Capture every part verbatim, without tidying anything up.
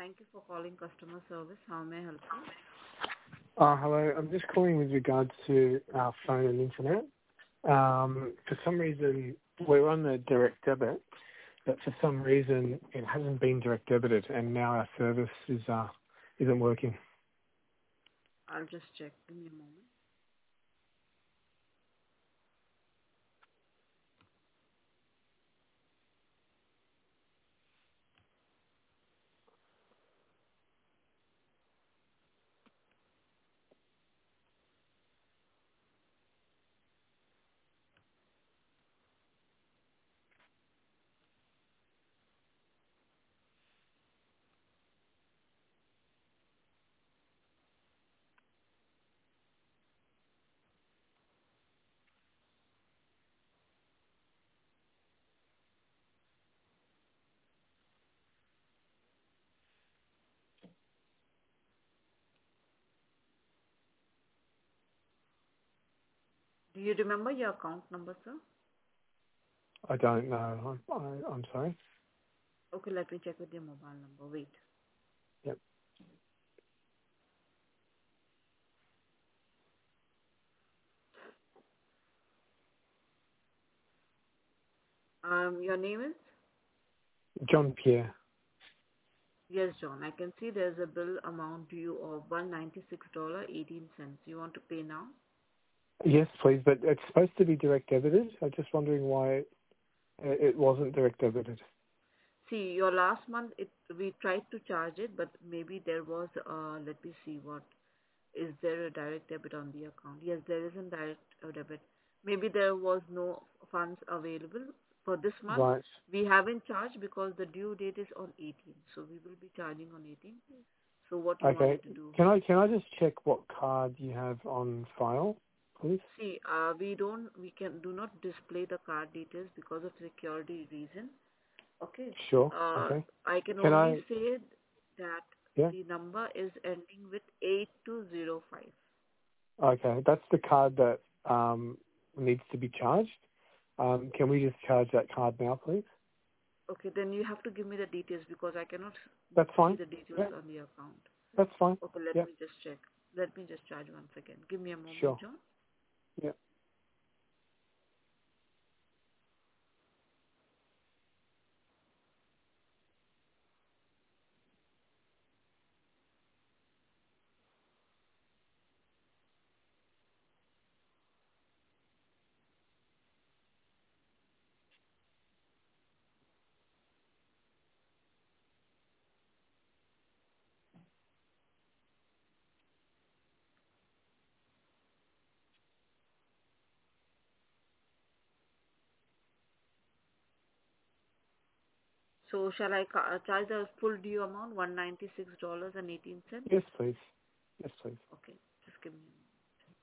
Thank you for calling customer service. How may I help you? Uh, hello, I'm just calling with regards to our phone and internet. Um, for some reason, we're on the direct debit, but for some reason it hasn't been direct debited, and now our service is uh, isn't working. I'll just check. Give me a moment. Do you remember your account number, sir? I don't know. I'm, I, I'm sorry. Okay, let me check with your mobile number. Wait. Yep. Um, your name is? John Pierre. Yes, John. I can see there's a bill amount due of one hundred ninety-six dollars and eighteen cents. You want to pay now? Yes, please, but it's supposed to be direct debited. I'm just wondering why it, it wasn't direct debited. See, your last month, it we tried to charge it, but maybe there was, uh, let me see what. Is there a direct debit on the account? Yes, there is a direct uh, debit. Maybe there was no funds available for this month. Right. We haven't charged because the due date is on eighteenth. So we will be charging on eighteenth. So what you want me Okay. to do? Can I can I just check what card you have on file, please? See, uh, we don't, we can do not display the card details because of security reason. Okay. Sure. Uh, Okay. I can Can only I? say that Yeah. the number is ending with eight two zero five. Okay, that's the card that um, needs to be charged. Um, can we just charge that card now, please? Okay, then you have to give me the details because I cannot That's see fine. the details Yeah, on the account. that's fine. Okay, let Yeah, me just check. Let me just charge once again. Give me a moment, sure. John. Yeah. So shall I ca- uh, charge the full due amount, one hundred ninety-six dollars and eighteen cents? Yes, please. Yes, please. Okay, just give me a moment.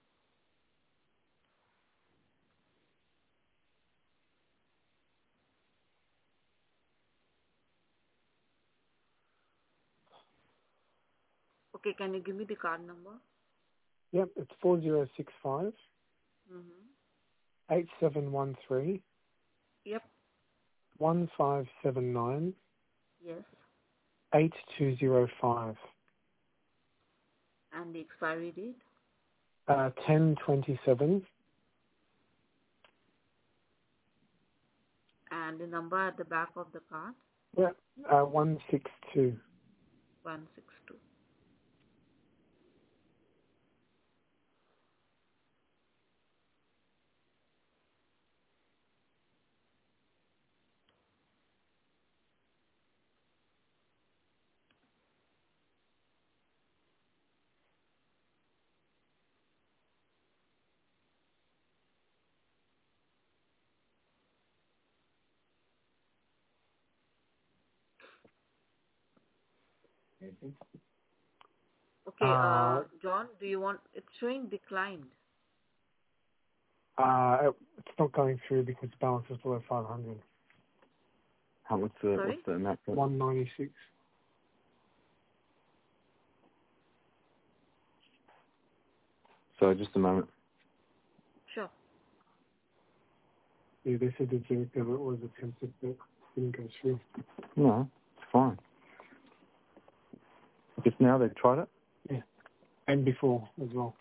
Okay, can you give me the card number? Yep, it's four zero six five Mm-hmm. eight seven one three Yep. one five seven nine Yes. eight two zero five. And the expiry date? Uh, ten twenty seven. And the number at the back of the card? Yep. Uh, one six two. one six two. Okay, uh, Uh, John, do you want, it's showing declined. uh, it's not going through because the balance is below five hundred. How what's the Sorry? what's the amount? For? one ninety six. So just a moment. Sure. Yeah, they said the direct debit was attempted, but didn't go through. No, it's fine. now? They've tried it? Yeah. And before as well.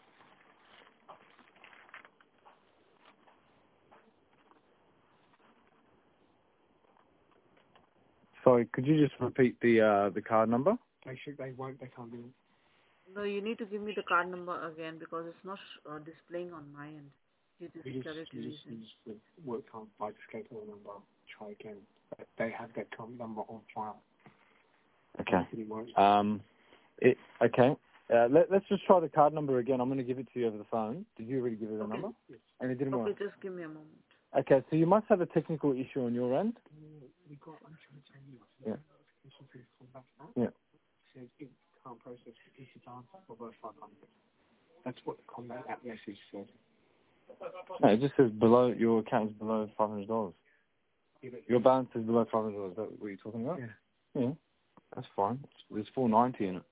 Sorry, could you just repeat the uh, the card number? They should, they won't, they can't do it. No, you need to give me the card number again because it's not uh, displaying on my end due to We just, security we just, we reasons. just work on by just go to the number, try again. But they have that com- number on file. Okay. It won't. Um, it, okay. Uh, let, let's just try the card number again. I'm going to give it to you over the phone. Did you already give it the Okay. number? And it didn't Okay, work. just give me a moment. Okay, so you must have a technical issue on your end. We got, I'm trying to tell you, Yeah. notification for this come back now. Yeah. Says it can't process because it's answered for both five hundred. That's what the combat app message said. No, it just says below, your account is below five hundred dollars. Yeah, but- Your balance is below five hundred dollars. Is that what you're talking about? Yeah. Yeah. That's fine. There's four ninety in it.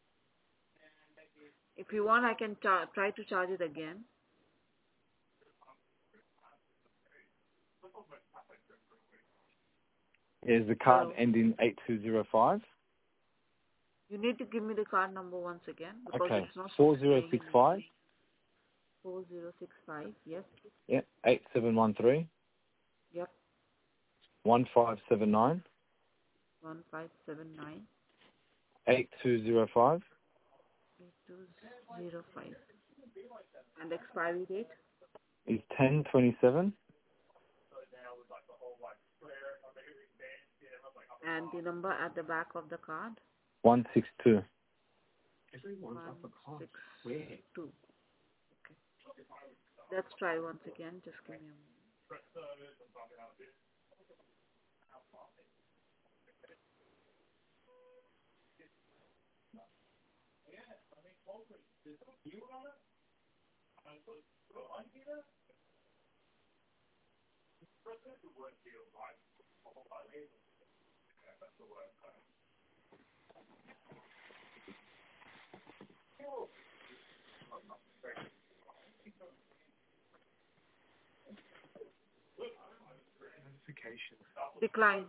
If you want, I can ta- try to charge it again. Is the card So, ending eight two zero five? you need to give me the card number once again because Okay. it's not four zero six five? four zero six five, yes. Yeah. eight seven one three? Yep. one five seven nine? one five seven nine eight two zero five? eight two zero five. And the expiry date? Is ten twenty-seven? And the number at the back of the card? one six two. Everyone's one up a card. six Where? two. Okay. Let's try once again. Just give me a moment. Notification. Decline.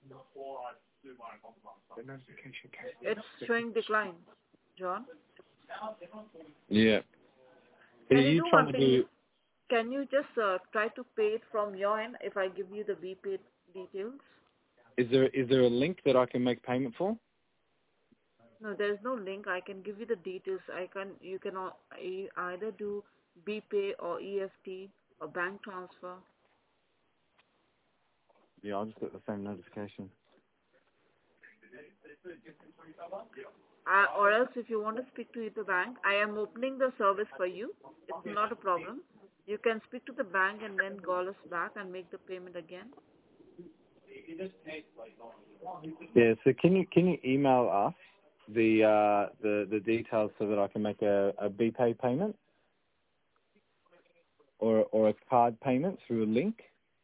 The notification came. It's showing decline. John? Yeah. Can Are you you do trying one to thing? do... Can you just uh, try to pay it from your end if I give you the B P details? Is there is there a link that I can make payment for? No, there is no link. I can give you the details. I can. You can al- e- either do B Pay or E F T or bank transfer. Yeah, I'll just get the same notification. Uh, or else, if you want to speak to the bank, I am opening the service for you. It's not a problem. You can speak to the bank and then call us back and make the payment again. Yeah, so can you can you email us the uh, the the details so that I can make a, a B Pay payment or or a card payment through a link?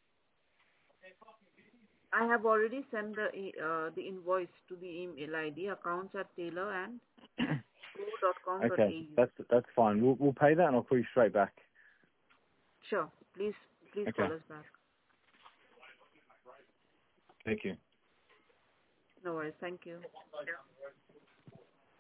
I have already sent the e- uh, the invoice to the email I D accounts at taylor and dot com dot a Okay, u. that's that's fine. We'll we'll pay that and I'll call you straight back. Sure. Please please Okay. call us back. Thank you. No worries. Thank you.